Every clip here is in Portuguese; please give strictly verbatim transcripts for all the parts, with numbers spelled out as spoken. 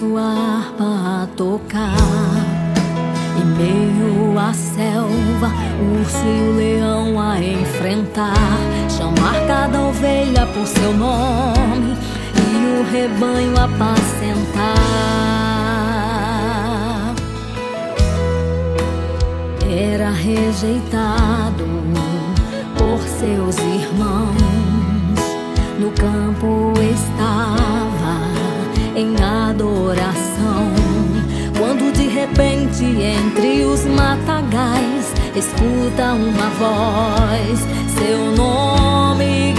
sua harpa a tocar. Em meio à selva, o urso e o leão a enfrentar. Chamar cada ovelha por seu nome e o rebanho apacentar. Era rejeitado por seus irmãos. No campo estava em adoração, quando de repente entre os matagais escuta uma voz, seu nome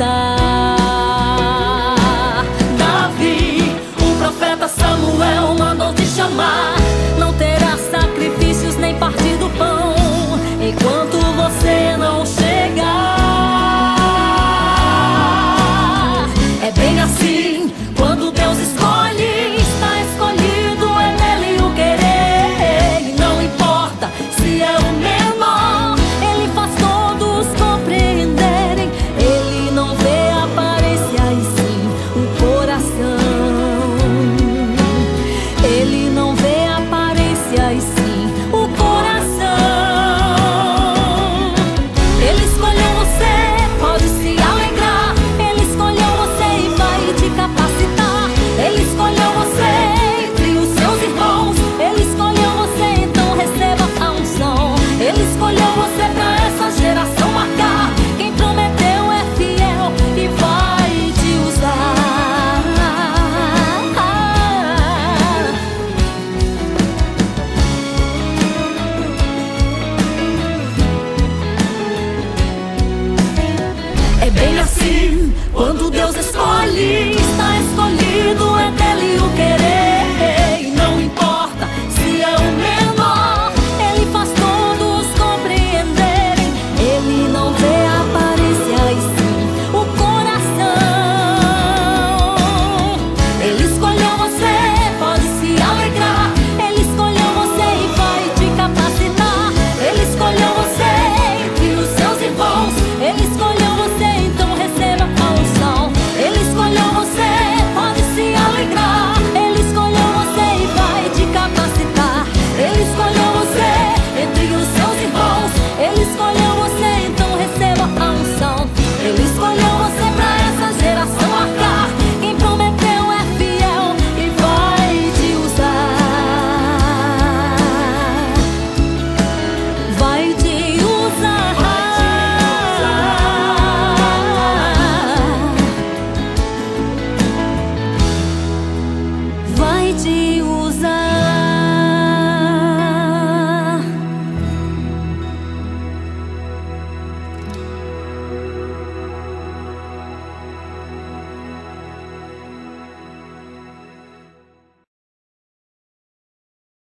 gritar. Davi, o profeta Samuel mandou te chamar. Não terá